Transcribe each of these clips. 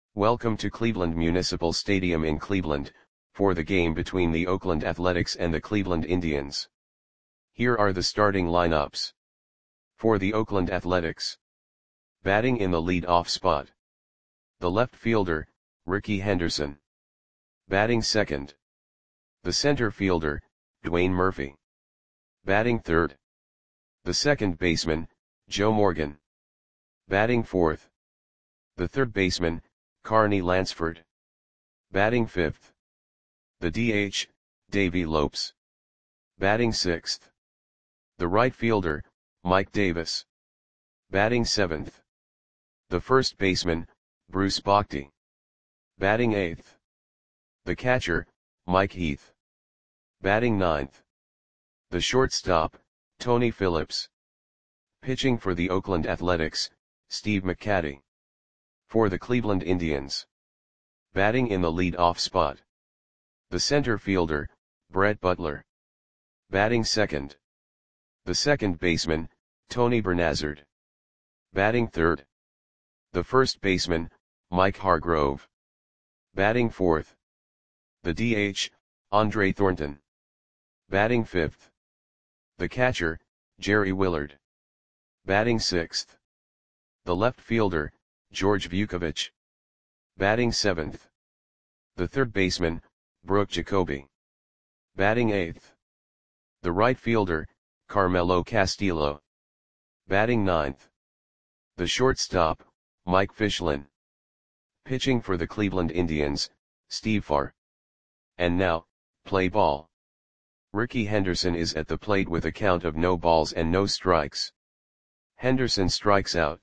Welcome to Cleveland Municipal Stadium in Cleveland, for the game between the Oakland Athletics and the Cleveland Indians. Here are the starting lineups. For the Oakland Athletics. Batting in the lead-off spot. The left fielder, Rickey Henderson. Batting second. The center fielder, Dwayne Murphy. Batting third. The second baseman, Joe Morgan. Batting fourth. The third baseman, Carney Lansford. Batting fifth. The DH, Davey Lopes. Batting sixth. The right fielder, Mike Davis. Batting seventh. The first baseman, Bruce Bochy. Batting eighth. The catcher, Mike Heath. Batting ninth. The shortstop, Tony Phillips. Pitching for the Oakland Athletics, Steve McCatty. For the Cleveland Indians. Batting in the lead-off spot. The center fielder, Brett Butler. Batting second. The second baseman, Tony Bernazard. Batting third. The first baseman, Mike Hargrove. Batting fourth. The DH, Andre Thornton. Batting fifth. The catcher, Jerry Willard. Batting sixth. The left fielder, George Vukovich. Batting seventh. The third baseman, Brooke Jacoby. Batting eighth. The right fielder, Carmelo Castillo. Batting ninth. The shortstop, Mike Fischlin. Pitching for the Cleveland Indians, Steve Farr. And now, play ball. Rickey Henderson is at the plate with a count of no balls and no strikes. Henderson strikes out.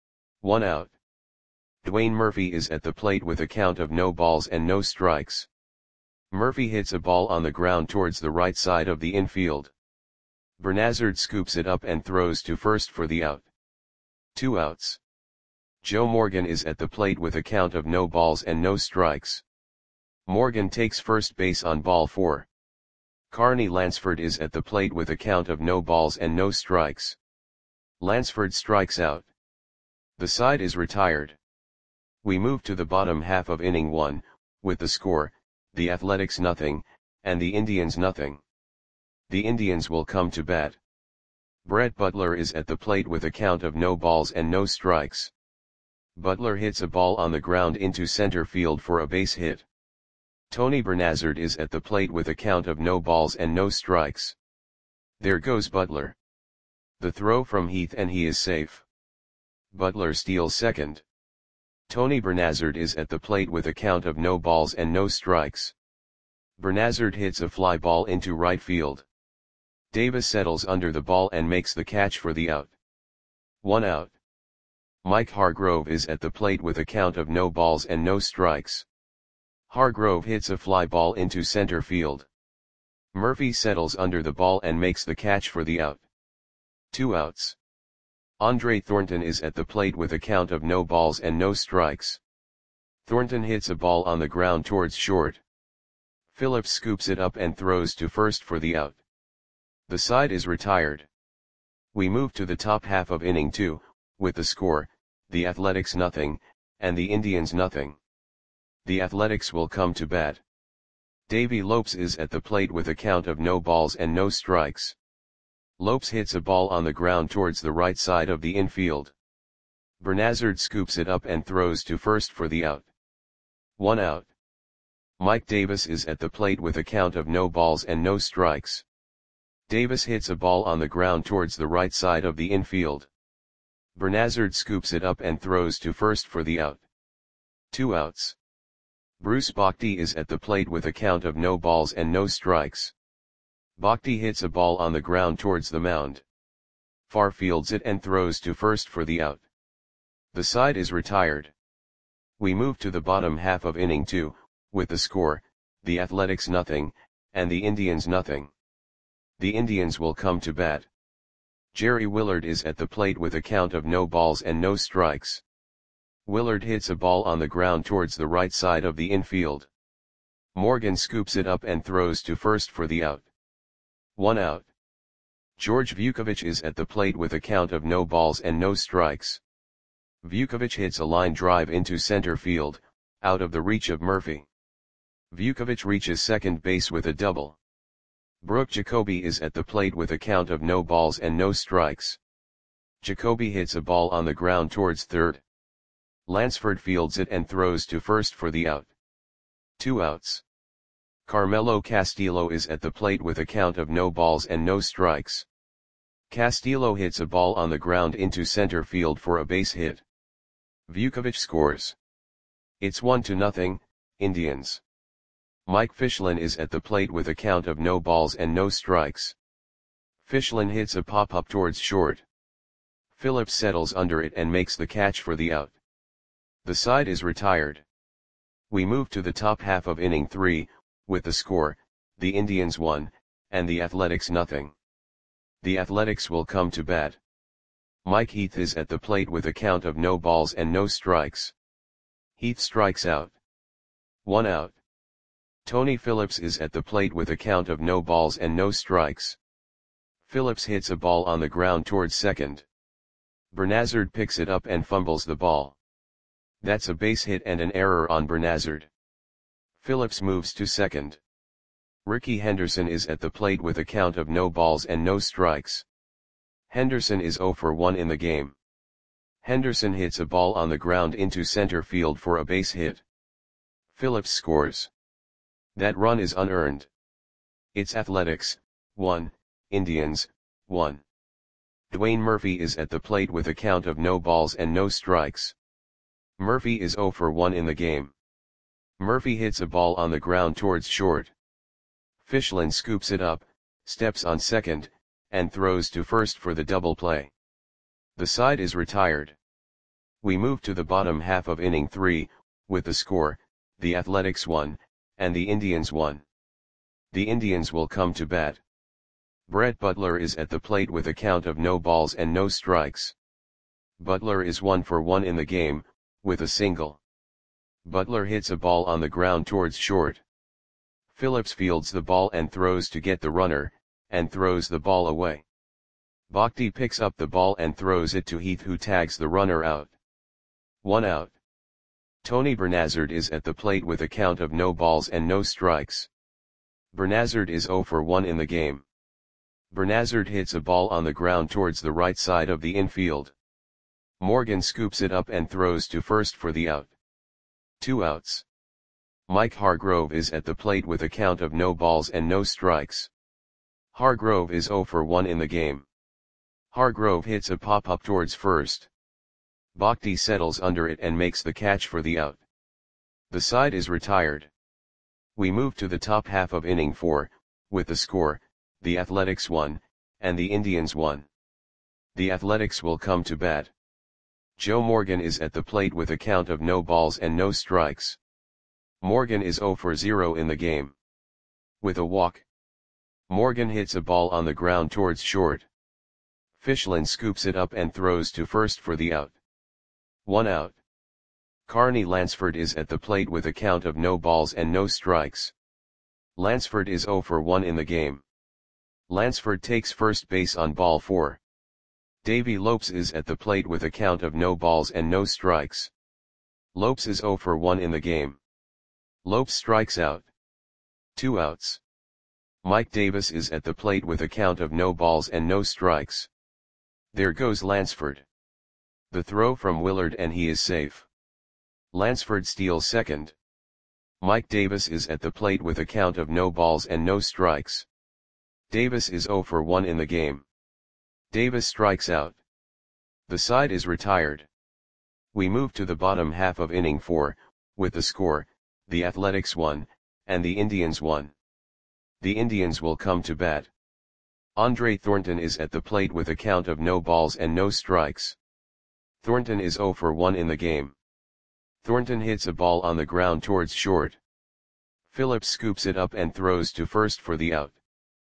1 out. Dwayne Murphy is at the plate with a count of no balls and no strikes. Murphy hits a ball on the ground towards the right side of the infield. Bernazard scoops it up and throws to first for the out. 2 outs. Joe Morgan is at the plate with a count of no balls and no strikes. Morgan takes first base on ball 4. Carney Lansford is at the plate with a count of no balls and no strikes. Lansford strikes out. The side is retired. We move to the bottom half of inning 1, with the score, the Athletics nothing, and the Indians nothing. The Indians will come to bat. Brett Butler is at the plate with a count of no balls and no strikes. Butler hits a ball on the ground into center field for a base hit. Tony Bernazard is at the plate with a count of no balls and no strikes. There goes Butler. The throw from Heath and he is safe. Butler steals second. Tony Bernazard is at the plate with a count of no balls and no strikes. Bernazard hits a fly ball into right field. Davis settles under the ball and makes the catch for the out. 1 out. Mike Hargrove is at the plate with a count of no balls and no strikes. Hargrove hits a fly ball into center field. Murphy settles under the ball and makes the catch for the out. 2 outs. Andre Thornton is at the plate with a count of no balls and no strikes. Thornton hits a ball on the ground towards short. Phillips scoops it up and throws to first for the out. The side is retired. We move to the top half of inning 2, with the score, the Athletics nothing, and the Indians nothing. The Athletics will come to bat. Davey Lopes is at the plate with a count of no balls and no strikes. Lopes hits a ball on the ground towards the right side of the infield. Bernazard scoops it up and throws to first for the out. 1 out. Mike Davis is at the plate with a count of no balls and no strikes. Davis hits a ball on the ground towards the right side of the infield. Bernazard scoops it up and throws to first for the out. 2 outs. Bruce Bochy is at the plate with a count of no balls and no strikes. Bochy hits a ball on the ground towards the mound. Farr fields it and throws to first for the out. The side is retired. We move to the bottom half of inning 2, with the score, the Athletics nothing, and the Indians nothing. The Indians will come to bat. Jerry Willard is at the plate with a count of no balls and no strikes. Willard hits a ball on the ground towards the right side of the infield. Morgan scoops it up and throws to first for the out. 1 out. George Vukovich is at the plate with a count of no balls and no strikes. Vukovich hits a line drive into center field, out of the reach of Murphy. Vukovic reaches second base with a double. Brooke Jacoby is at the plate with a count of no balls and no strikes. Jacoby hits a ball on the ground towards third. Lansford fields it and throws to first for the out. 2 outs. Carmelo Castillo is at the plate with a count of no balls and no strikes. Castillo hits a ball on the ground into center field for a base hit. Vukovic scores. It's 1-0, Indians. Mike Fichlin is at the plate with a count of no balls and no strikes. Fichlin hits a pop-up towards short. Phillips settles under it and makes the catch for the out. The side is retired. We move to the top half of inning 3, with the score, the Indians 1, and the Athletics 0. The Athletics will come to bat. Mike Heath is at the plate with a count of no balls and no strikes. Heath strikes out. 1 out. Tony Phillips is at the plate with a count of no balls and no strikes. Phillips hits a ball on the ground towards second. Bernazard picks it up and fumbles the ball. That's a base hit and an error on Bernazard. Phillips moves to second. Ricky Henderson is at the plate with a count of no balls and no strikes. Henderson is 0 for 1 in the game. Henderson hits a ball on the ground into center field for a base hit. Phillips scores. That run is unearned. It's Athletics 1, Indians 1. Dwayne Murphy is at the plate with a count of no balls and no strikes. Murphy is 0 for 1 in the game. Murphy hits a ball on the ground towards short. Fichlin scoops it up, steps on second, and throws to first for the double play. The side is retired. We move to the bottom half of inning 3, with the score, the Athletics 1, and the Indians 1. The Indians will come to bat. Brett Butler is at the plate with a count of no balls and no strikes. Butler is 1 for 1 in the game, with a single. Butler hits a ball on the ground towards short. Phillips fields the ball and throws to get the runner, and throws the ball away. Bhakti picks up the ball and throws it to Heath, who tags the runner out. 1 out. Tony Bernazard is at the plate with a count of no balls and no strikes. Bernazard is 0 for 1 in the game. Bernazard hits a ball on the ground towards the right side of the infield. Morgan scoops it up and throws to first for the out. 2 outs. Mike Hargrove is at the plate with a count of no balls and no strikes. Hargrove is 0 for 1 in the game. Hargrove hits a pop-up towards first. Bhakti settles under it and makes the catch for the out. The side is retired. We move to the top half of inning 4, with the score, the Athletics 1, and the Indians 1. The Athletics will come to bat. Joe Morgan is at the plate with a count of no balls and no strikes. Morgan is 0 for 0 in the game. With a walk. Morgan hits a ball on the ground towards short. Fichlin scoops it up and throws to first for the out. 1 out. Carney Lansford is at the plate with a count of no balls and no strikes. Lansford is 0 for 1 in the game. Lansford takes first base on ball 4. Davy Lopes is at the plate with a count of no balls and no strikes. Lopes is 0 for 1 in the game. Lopes strikes out. 2 outs. Mike Davis is at the plate with a count of no balls and no strikes. There goes Lansford. The throw from Willard and he is safe. Lansford steals second. Mike Davis is at the plate with a count of no balls and no strikes. Davis is 0 for 1 in the game. Davis strikes out. The side is retired. We move to the bottom half of inning 4, with the score, the Athletics 1, and the Indians 1. The Indians will come to bat. Andre Thornton is at the plate with a count of no balls and no strikes. Thornton is 0 for 1 in the game. Thornton hits a ball on the ground towards short. Phillips scoops it up and throws to first for the out.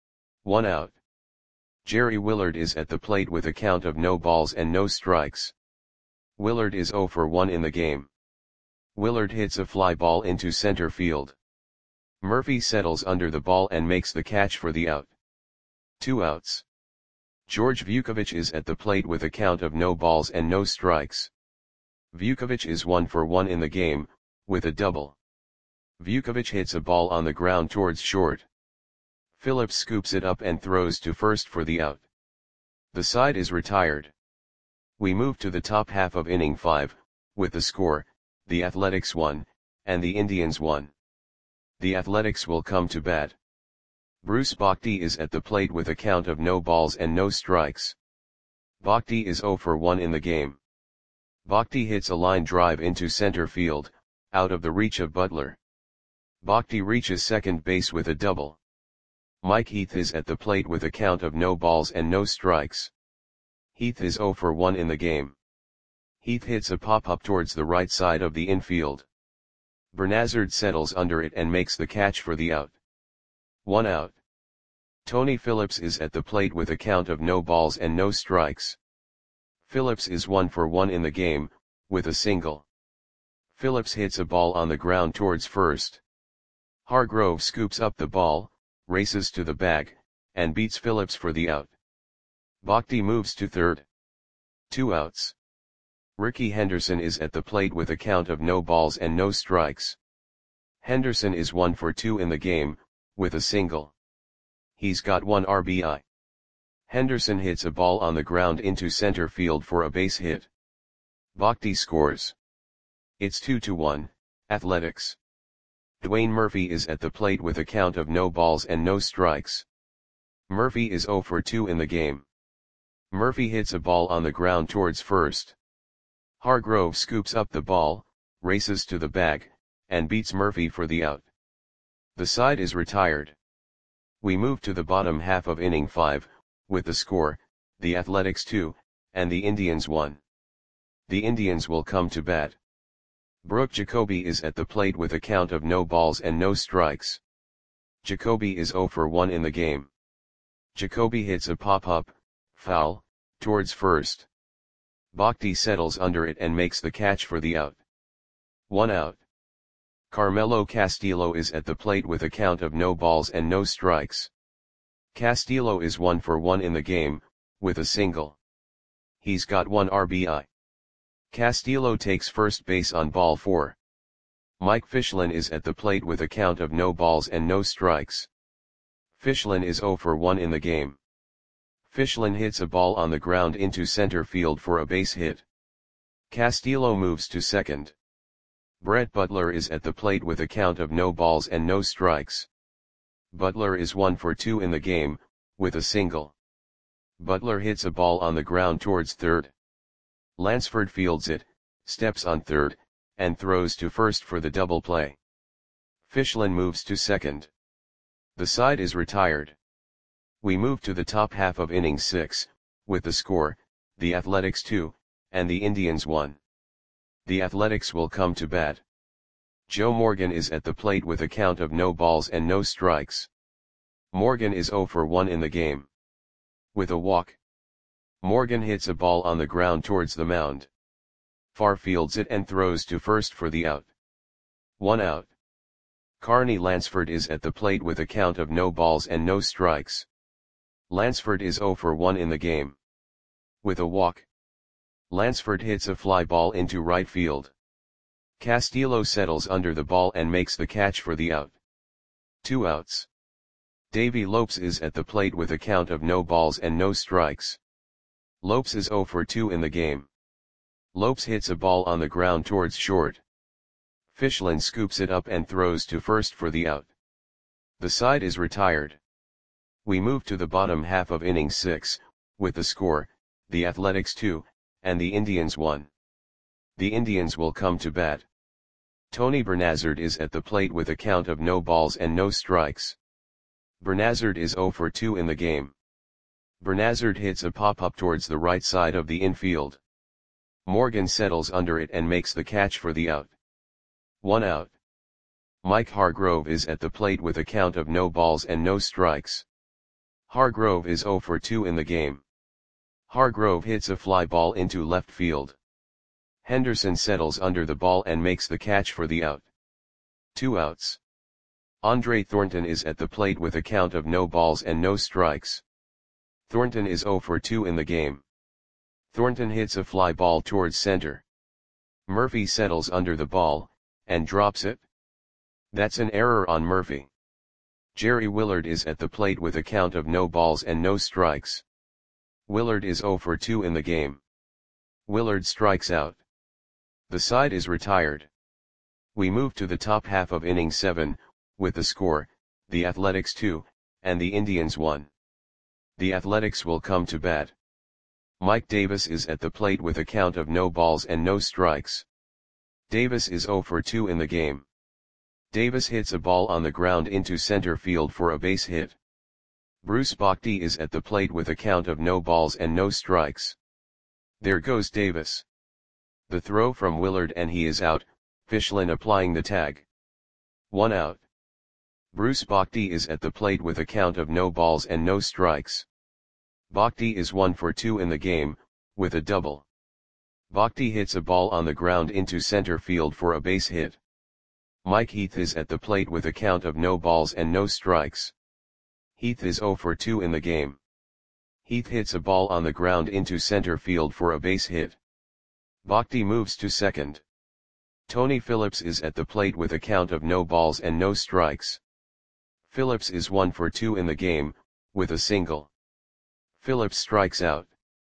1 out. Jerry Willard is at the plate with a count of no balls and no strikes. Willard is 0 for 1 in the game. Willard hits a fly ball into center field. Murphy settles under the ball and makes the catch for the out. 2 outs. George Vukovic is at the plate with a count of no balls and no strikes. Vukovic is 1 for 1 in the game, with a double. Vukovic hits a ball on the ground towards short. Phillips scoops it up and throws to first for the out. The side is retired. We move to the top half of inning 5, with the score, the Athletics 1, and the Indians 1. The Athletics will come to bat. Bruce Bhakdi is at the plate with a count of no balls and no strikes. Bhakdi is 0 for 1 in the game. Bhakdi hits a line drive into center field, out of the reach of Butler. Bhakdi reaches second base with a double. Mike Heath is at the plate with a count of no balls and no strikes. Heath is 0 for 1 in the game. Heath hits a pop-up towards the right side of the infield. Bernazard settles under it and makes the catch for the out. 1 out. Tony Phillips is at the plate with a count of no balls and no strikes. Phillips is 1 for 1 in the game, with a single. Phillips hits a ball on the ground towards first. Hargrove scoops up the ball, races to the bag, and beats Phillips for the out. Bhakdi moves to third. 2 outs. Ricky Henderson is at the plate with a count of no balls and no strikes. Henderson is 1 for 2 in the game, with a single. He's got 1 RBI. Henderson hits a ball on the ground into center field for a base hit. Bhakdi scores. It's 2-1, Athletics. Dwayne Murphy is at the plate with a count of no balls and no strikes. Murphy is 0 for 2 in the game. Murphy hits a ball on the ground towards first. Hargrove scoops up the ball, races to the bag, and beats Murphy for the out. The side is retired. We move to the bottom half of inning 5, with the score, the Athletics 2, and the Indians 1. The Indians will come to bat. Brooke Jacoby is at the plate with a count of no balls and no strikes. Jacoby is 0 for 1 in the game. Jacoby hits a pop-up, foul, towards first. Bhakdi settles under it and makes the catch for the out. 1 out. Carmelo Castillo is at the plate with a count of no balls and no strikes. Castillo is 1 for 1 in the game, with a single. He's got 1 RBI. Castillo takes first base on ball 4. Mike Fischlin is at the plate with a count of no balls and no strikes. Fischlin is 0 for 1 in the game. Fischlin hits a ball on the ground into center field for a base hit. Castillo moves to second. Brett Butler is at the plate with a count of no balls and no strikes. Butler is 1 for 2 in the game, with a single. Butler hits a ball on the ground towards third. Lansford fields it, steps on third, and throws to first for the double play. Fischlin moves to second. The side is retired. We move to the top half of inning 6, with the score, the Athletics 2, and the Indians 1. The Athletics will come to bat. Joe Morgan is at the plate with a count of no balls and no strikes. Morgan is 0 for 1 in the game. With a walk. Morgan hits a ball on the ground towards the mound. Far fields it and throws to first for the out. 1 out. Carney Lansford is at the plate with a count of no balls and no strikes. Lansford is 0 for 1 in the game. With a walk. Lansford hits a fly ball into right field. Castillo settles under the ball and makes the catch for the out. 2 outs. Davey Lopes is at the plate with a count of no balls and no strikes. Lopes is 0 for 2 in the game. Lopes hits a ball on the ground towards short. Fischlin scoops it up and throws to first for the out. The side is retired. We move to the bottom half of inning 6, with the score, the Athletics 2, and the Indians 1. The Indians will come to bat. Tony Bernazard is at the plate with a count of no balls and no strikes. Bernazard is 0 for 2 in the game. Bernazard hits a pop-up towards the right side of the infield. Morgan settles under it and makes the catch for the out. 1 out. Mike Hargrove is at the plate with a count of no balls and no strikes. Hargrove is 0 for 2 in the game. Hargrove hits a fly ball into left field. Henderson settles under the ball and makes the catch for the out. 2 outs. Andre Thornton is at the plate with a count of no balls and no strikes. Thornton is 0 for 2 in the game. Thornton hits a fly ball towards center. Murphy settles under the ball, and drops it. That's an error on Murphy. Jerry Willard is at the plate with a count of no balls and no strikes. Willard is 0 for 2 in the game. Willard strikes out. The side is retired. We move to the top half of inning 7, with the score, the Athletics 2, and the Indians 1. The Athletics will come to bat. Mike Davis is at the plate with a count of no balls and no strikes. Davis is 0 for 2 in the game. Davis hits a ball on the ground into center field for a base hit. Bruce Bochy is at the plate with a count of no balls and no strikes. There goes Davis. The throw from Willard and he is out, Fichlin applying the tag. 1 out. Bruce Bochy is at the plate with a count of no balls and no strikes. Bochy is 1 for 2 in the game, with a double. Bochy hits a ball on the ground into center field for a base hit. Mike Heath is at the plate with a count of no balls and no strikes. Heath is 0 for 2 in the game. Heath hits a ball on the ground into center field for a base hit. Bochy moves to second. Tony Phillips is at the plate with a count of no balls and no strikes. Phillips is 1 for 2 in the game, with a single. Phillips strikes out.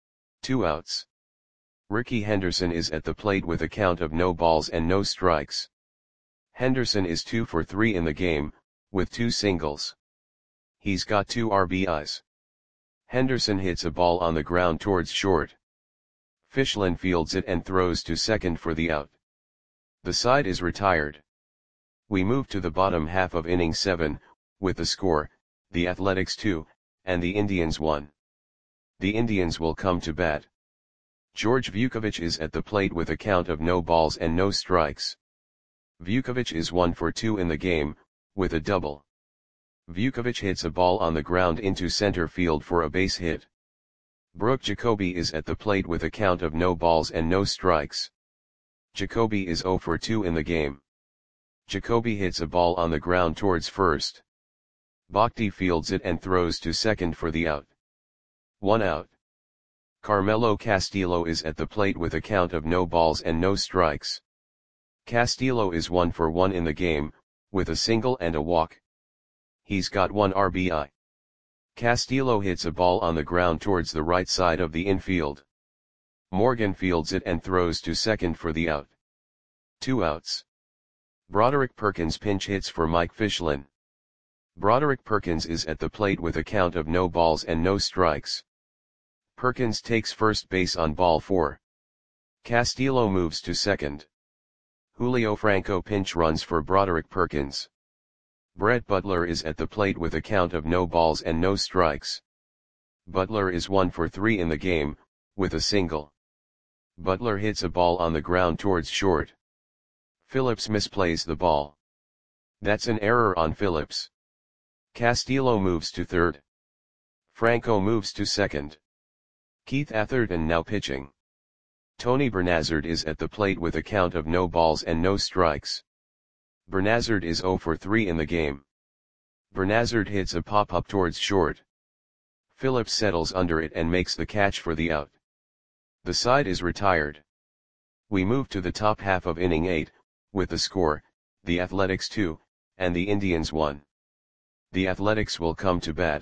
2 outs. Rickey Henderson is at the plate with a count of no balls and no strikes. Henderson is 2 for 3 in the game, with 2 singles. He's got 2 RBIs. Henderson hits a ball on the ground towards short. Fichlin fields it and throws to second for the out. The side is retired. We move to the bottom half of inning 7, with the score, the Athletics 2, and the Indians 1. The Indians will come to bat. George Vukovich is at the plate with a count of no balls and no strikes. Vukovich is 1 for 2 in the game, with a double. Vukovich hits a ball on the ground into center field for a base hit. Brooke Jacoby is at the plate with a count of no balls and no strikes. Jacoby is 0 for 2 in the game. Jacoby hits a ball on the ground towards first. Bochy fields it and throws to second for the out. 1 out. Carmelo Castillo is at the plate with a count of no balls and no strikes. Castillo is 1 for 1 in the game, with a single and a walk. He's got 1 RBI. Castillo hits a ball on the ground towards the right side of the infield. Morgan fields it and throws to second for the out. 2 outs. Broderick Perkins pinch hits for Mike Fichlin. Broderick Perkins is at the plate with a count of no balls and no strikes. Perkins takes first base on ball 4. Castillo moves to second. Julio Franco pinch runs for Broderick Perkins. Brett Butler is at the plate with a count of no balls and no strikes. Butler is 1 for 3 in the game, with a single. Butler hits a ball on the ground towards short. Phillips misplays the ball. That's an error on Phillips. Castillo moves to third. Franco moves to second. Keith Atherton now pitching. Tony Bernazard is at the plate with a count of no balls and no strikes. Bernazard is 0 for 3 in the game. Bernazard hits a pop-up towards short. Phillips settles under it and makes the catch for the out. The side is retired. We move to the top half of inning 8, with the score, the Athletics 2, and the Indians 1. The Athletics will come to bat.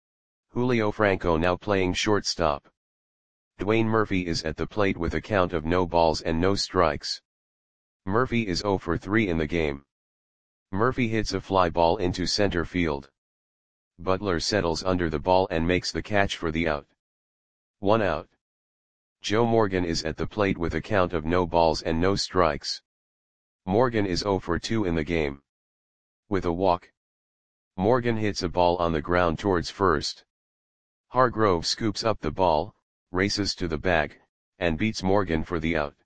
Julio Franco now playing shortstop. Dwayne Murphy is at the plate with a count of no balls and no strikes. Murphy is 0 for 3 in the game. Murphy hits a fly ball into center field. Butler settles under the ball and makes the catch for the out. 1 out. Joe Morgan is at the plate with a count of no balls and no strikes. Morgan is 0 for 2 in the game. With a walk. Morgan hits a ball on the ground towards first. Hargrove scoops up the ball, races to the bag, and beats Morgan for the out.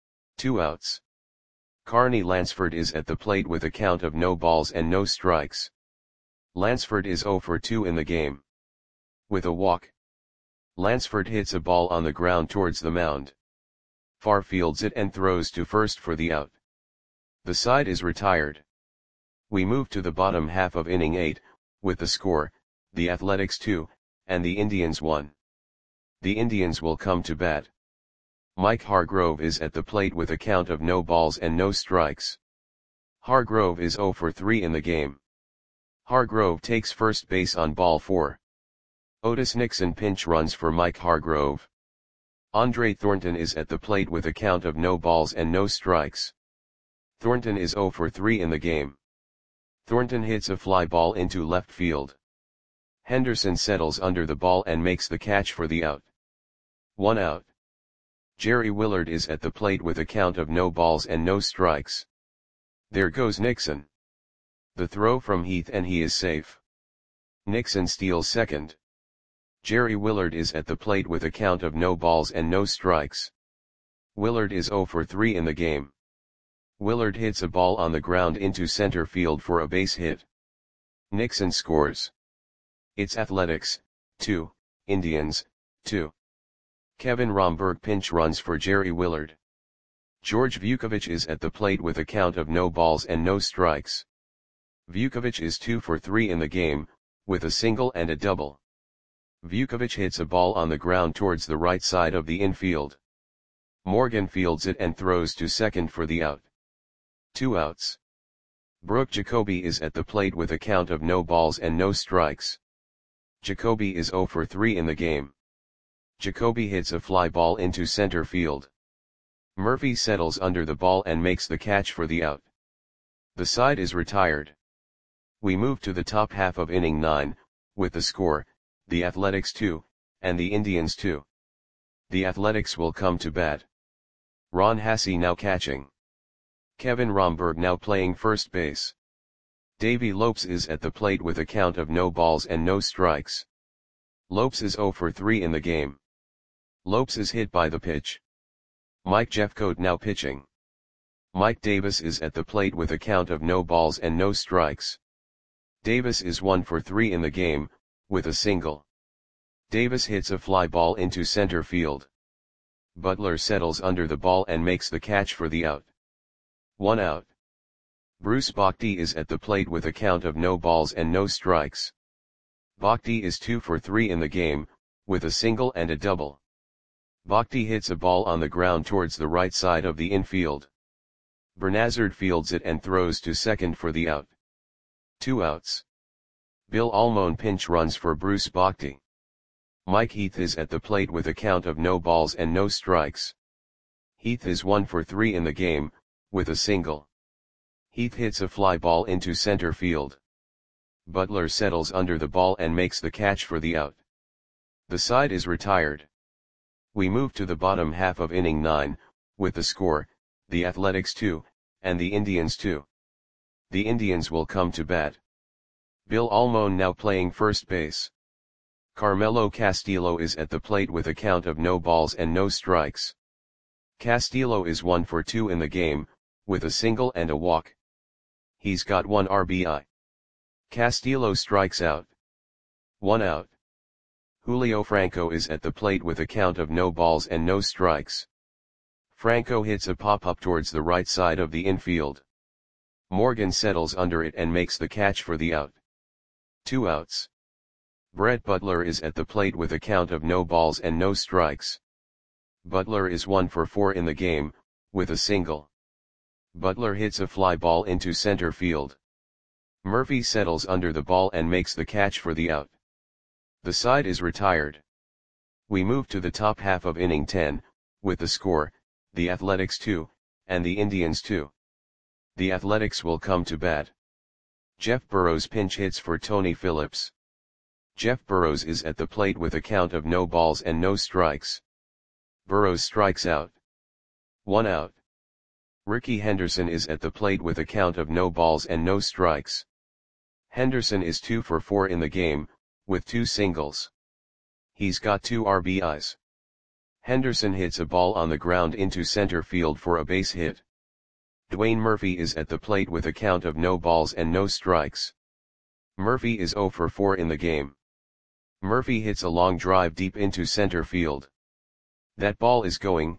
2 outs. Carney Lansford is at the plate with a count of no balls and no strikes. Lansford is 0 for 2 in the game. With a walk. Lansford hits a ball on the ground towards the mound. Farr fields it and throws to first for the out. The side is retired. We move to the bottom half of inning 8, with the score, the Athletics 2, and the Indians 1. The Indians will come to bat. Mike Hargrove is at the plate with a count of no balls and no strikes. Hargrove is 0 for 3 in the game. Hargrove takes first base on ball 4. Otis Nixon pinch runs for Mike Hargrove. Andre Thornton is at the plate with a count of no balls and no strikes. Thornton is 0 for 3 in the game. Thornton hits a fly ball into left field. Henderson settles under the ball and makes the catch for the out. 1 out. Jerry Willard is at the plate with a count of no balls and no strikes. There goes Nixon. The throw from Heath and he is safe. Nixon steals second. Jerry Willard is at the plate with a count of no balls and no strikes. Willard is 0 for 3 in the game. Willard hits a ball on the ground into center field for a base hit. Nixon scores. It's Athletics, 2, Indians, 2. Kevin Romberg pinch runs for Jerry Willard. George Vukovich is at the plate with a count of no balls and no strikes. Vukovich is 2 for 3 in the game, with a single and a double. Vukovich hits a ball on the ground towards the right side of the infield. Morgan fields it and throws to second for the out. 2 outs. Brooke Jacoby is at the plate with a count of no balls and no strikes. Jacoby is 0 for 3 in the game. Jacoby hits a fly ball into center field. Murphy settles under the ball and makes the catch for the out. The side is retired. We move to the top half of inning 9, with the score, the Athletics 2, and the Indians 2. The Athletics will come to bat. Ron Hassey now catching. Kevin Romberg now playing first base. Davey Lopes is at the plate with a count of no balls and no strikes. Lopes is 0 for 3 in the game. Lopes is hit by the pitch. Mike Jeffcoat now pitching. Mike Davis is at the plate with a count of no balls and no strikes. Davis is 1 for 3 in the game, with a single. Davis hits a fly ball into center field. Butler settles under the ball and makes the catch for the out. 1 out. Bruce Bhakdi is at the plate with a count of no balls and no strikes. Bhakdi is 2 for 3 in the game, with a single and a double. Bhakdi hits a ball on the ground towards the right side of the infield. Bernazard fields it and throws to second for the out. 2 outs. Bill Almone pinch runs for Bruce Bhakdi. Mike Heath is at the plate with a count of no balls and no strikes. Heath is 1 for 3 in the game, with a single. Heath hits a fly ball into center field. Butler settles under the ball and makes the catch for the out. The side is retired. We move to the bottom half of inning 9, with the score, the Athletics 2, and the Indians 2. The Indians will come to bat. Bill Almone now playing first base. Carmelo Castillo is at the plate with a count of no balls and no strikes. Castillo is 1 for 2 in the game, with a single and a walk. He's got 1 RBI. Castillo strikes out. 1 out. Julio Franco is at the plate with a count of no balls and no strikes. Franco hits a pop-up towards the right side of the infield. Morgan settles under it and makes the catch for the out. 2 outs. Brett Butler is at the plate with a count of no balls and no strikes. Butler is 1 for 4 in the game, with a single. Butler hits a fly ball into center field. Murphy settles under the ball and makes the catch for the out. The side is retired. We move to the top half of inning 10, with the score, the Athletics 2, and the Indians 2. The Athletics will come to bat. Jeff Burrows pinch hits for Tony Phillips. Jeff Burrows is at the plate with a count of no balls and no strikes. Burrows strikes out. 1 out. Ricky Henderson is at the plate with a count of no balls and no strikes. Henderson is 2 for 4 in the game, with 2 singles. He's got 2 RBIs. Henderson hits a ball on the ground into center field for a base hit. Dwayne Murphy is at the plate with a count of no balls and no strikes. Murphy is 0 for 4 in the game. Murphy hits a long drive deep into center field. That ball is gone.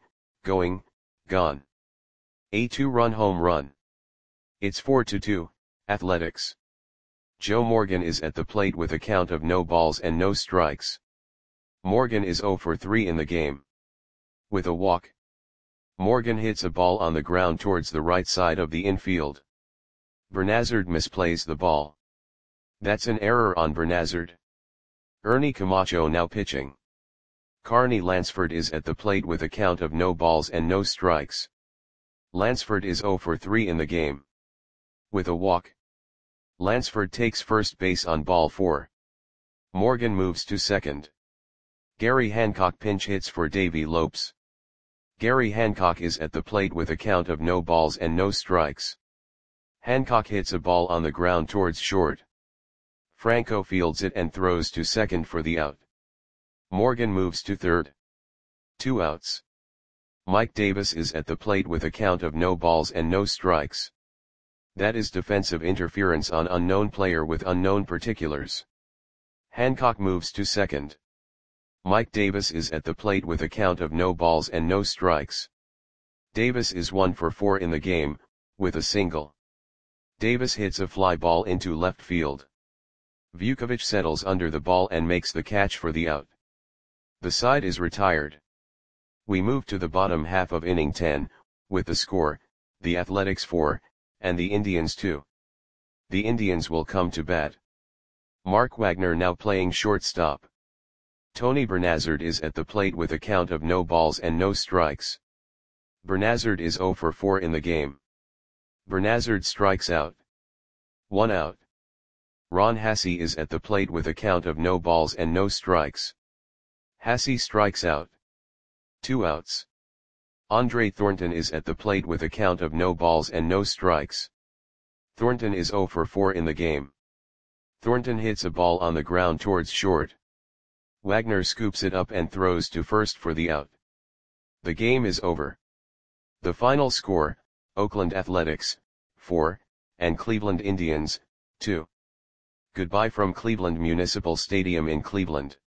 A 2-run home run. It's 4-2, Athletics. Joe Morgan is at the plate with a count of no balls and no strikes. Morgan is 0 for 3 in the game. With a walk. Morgan hits a ball on the ground towards the right side of the infield. Bernazard misplays the ball. That's an error on Bernazard. Ernie Camacho now pitching. Carney Lansford is at the plate with a count of no balls and no strikes. Lansford is 0 for 3 in the game. With a walk. Lansford takes first base on ball 4. Morgan moves to second. Gary Hancock pinch hits for Davy Lopes. Gary Hancock is at the plate with a count of no balls and no strikes. Hancock hits a ball on the ground towards short. Franco fields it and throws to second for the out. Morgan moves to third. 2 outs. Mike Davis is at the plate with a count of no balls and no strikes. That is defensive interference on unknown player with unknown particulars. Hancock moves to second. Mike Davis is at the plate with a count of no balls and no strikes. Davis is 1 for 4 in the game, with a single. Davis hits a fly ball into left field. Vukovic settles under the ball and makes the catch for the out. The side is retired. We move to the bottom half of inning 10, with the score, the Athletics 4, and the Indians 2. The Indians will come to bat. Mark Wagner now playing shortstop. Tony Bernazard is at the plate with a count of no balls and no strikes. Bernazard is 0 for 4 in the game. Bernazard strikes out. 1 out. Ron Hassey is at the plate with a count of no balls and no strikes. Hassey strikes out. 2 outs. Andre Thornton is at the plate with a count of no balls and no strikes. Thornton is 0 for 4 in the game. Thornton hits a ball on the ground towards short. Wagner scoops it up and throws to first for the out. The game is over. The final score, Oakland Athletics, 4, and Cleveland Indians, 2. Goodbye from Cleveland Municipal Stadium in Cleveland.